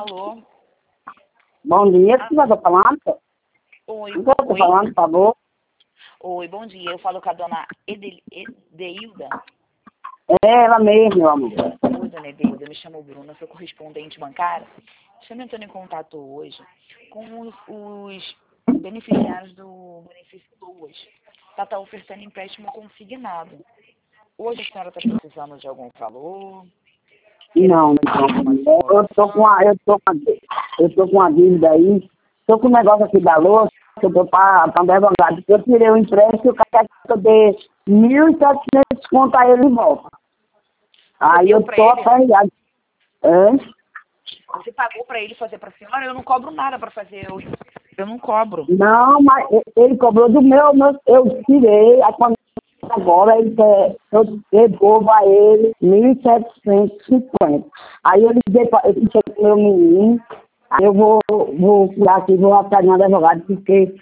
Alô? Bom dia, o que você está falando? Oi, O que você está oi. falando, por favor? Oi, bom dia. Eu falo com a dona Edeilda. É ela mesmo, meu amor. Oi, dona Edeilda. Eu me chamo Bruna, sou correspondente bancária. Estou entrando em contato hoje com os beneficiários do benefício Luas. Ela está ofertando empréstimo consignado. Hoje a senhora está precisando de algum valor? Não, Querendo fazer alguma não. simulação? Eu tô com uma dívida aí. Estou com um negócio aqui da louça, que eu tô para advogado. Eu tirei o empréstimo e o cara quer que eu dê 1.700 conto a ele em volta. Você Aí deu eu para tô ele? aperreado. Você pagou para ele fazer para a senhora? Eu não cobro nada para fazer. Eu não cobro. Não, mas ele cobrou do eu tirei, aí quando agora ele quer, eu devolvo a ele 1.750. Aí eu liguei para eu fiquei com o meu menino, aí eu vou curar aqui, vou atrás de um advogado, porque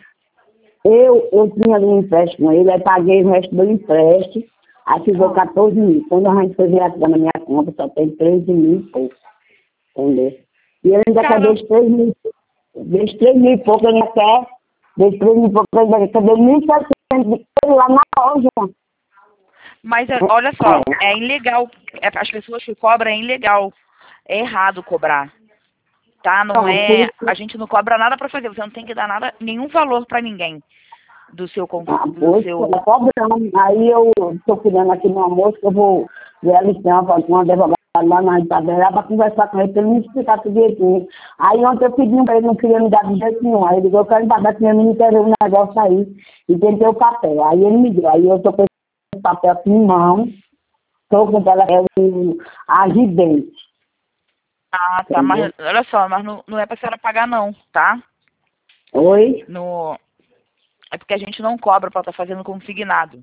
eu tinha ali um empréstimo com ele, aí paguei o resto do empréstimo, aí ficou 14 mil. Quando a gente foi ver aqui na minha conta, só tem 13 mil e pouco, entendeu? E ele ainda quer Cara, dos 3 mil e pouco, ele ainda quer, dos 3 mil e pouco, ele ainda quer 1.700 lá na loja. mas olha só, é ilegal. As pessoas que cobram é ilegal. É errado cobrar, tá? Não Então, por é. isso, A gente não cobra nada pra fazer. Você não tem que dar nada, nenhum valor pra ninguém do seu do pois, seu. cobrando. Aí eu estou cuidando aqui no almoço, que eu vou ver a licença com uma advogada lá na Itabela para conversar com ele, para ele me explicar tudo direitinho. Aí ontem eu pedi para ele, não queria me dar de jeito nenhum. Aí ele ligou, eu quero pagar que meu menino quer ver um negócio aí. E tentei o papel. Aí ele me deu. Aí eu estou com esse papel aqui em mão, estou com ela, é o agidente. Ah, tá. Entendeu? Mas olha só, mas não é pra senhora pagar não, tá? Oi? No, é porque a gente não cobra pra estar fazendo consignado.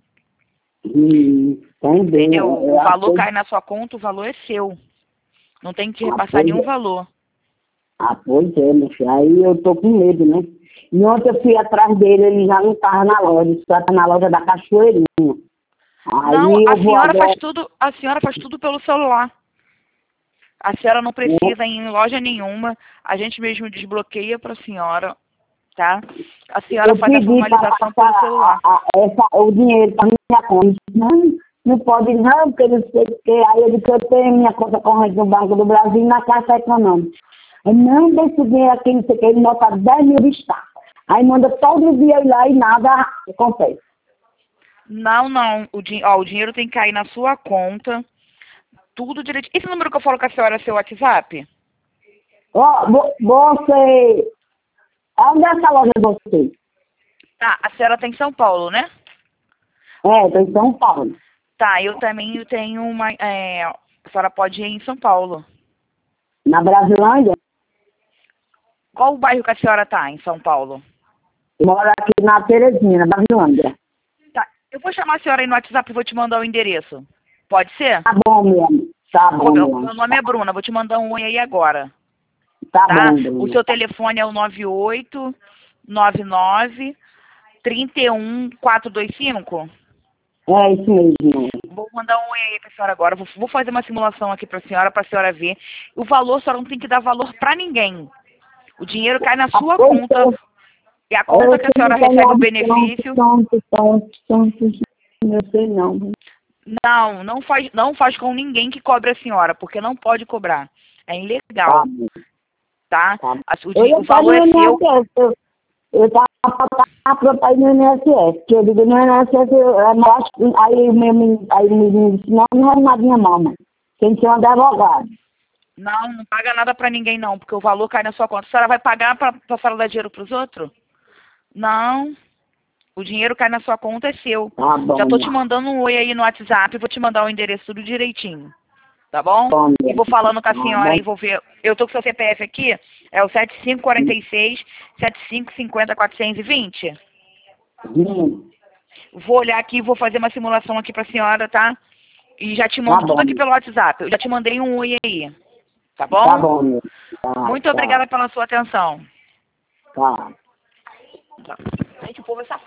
Entendeu? Entendeu? O valor cai na sua conta, o valor é seu. Não tem que repassar nenhum valor. Pois é, meu filho. Aí eu tô com medo, né? E ontem eu fui atrás dele, ele já não estava na loja, ele só tá na loja da Cachoeirinha. Não, Aí eu vou agora. a senhora faz tudo pelo celular. A senhora não precisa ir em loja nenhuma. A gente mesmo desbloqueia para a senhora, tá? A senhora Eu faz a pedi para formalização pelo passar celular. o dinheiro para minha conta. Não pode não, porque não sei o que. Aí eu disse, eu tenho minha conta corrente no Banco do Brasil e na Caixa Econômica. Eu não deixo o dinheiro aqui, não sei o que, ele bota 10 mil de estado. Aí manda todo dia ir lá e nada acontece. Não, não. O dinheiro tem que cair na sua conta. Tudo direito. Esse número que eu falo com a senhora é seu WhatsApp? Ó, você. Onde é essa loja de você? Tá, a senhora tá em São Paulo, né? É, tô em São Paulo. Tá, eu também tenho uma. A senhora pode ir em São Paulo. Na Brasilândia, Qual o bairro que a senhora tá em São Paulo? eu moro aqui na Terezinha, na Brasilândia. Tá, eu vou chamar a senhora aí no WhatsApp e vou te mandar o endereço. Pode ser? Tá bom, meu amor. Tá bom, meu Meu amor. nome é Bruna, vou te mandar um oi aí agora, Tá tá? bom, O Bruno. seu telefone é o 9899 31425. É isso mesmo. Vou mandar um oi aí pra senhora agora. Vou fazer uma simulação aqui pra senhora ver. O valor, a senhora não tem que dar valor pra ninguém. O dinheiro cai na sua Pois conta. E a eu conta que a sei senhora que é recebe o nada, benefício. Eu sei não. Não faz com ninguém que cobre a senhora, porque não pode cobrar. É Tá ilegal, bom, tá? tá bom. Eu ia O estar valor no é seu. INSS, eu tava para ir no INSS, que eu digo no INSS, eu acho que aí o menino disse, não, não é nada minha mão, mãe. Tem que ser um advogado. Não paga nada pra ninguém não, porque o valor cai na sua conta. A senhora vai pagar pra senhora dar dinheiro pros outros? Não. O dinheiro cai na sua conta, é seu. Tá Já bom, tô te meu. mandando um oi aí no WhatsApp, vou te mandar o endereço tudo direitinho. Tá bom? Bom, E meu. vou falando com a Tá senhora bom. e vou ver. Eu tô com o seu CPF aqui, é o 7546 7550 420. Hum, Vou olhar aqui, vou fazer uma simulação aqui pra senhora, tá? E já te Tá mando tudo bom, aqui meu. pelo WhatsApp. Eu já te mandei um oi aí. Tá Tá bom? bom, meu. Tá, Muito tá, obrigada pela sua atenção. tá. Tá. Gente, o povo é safado.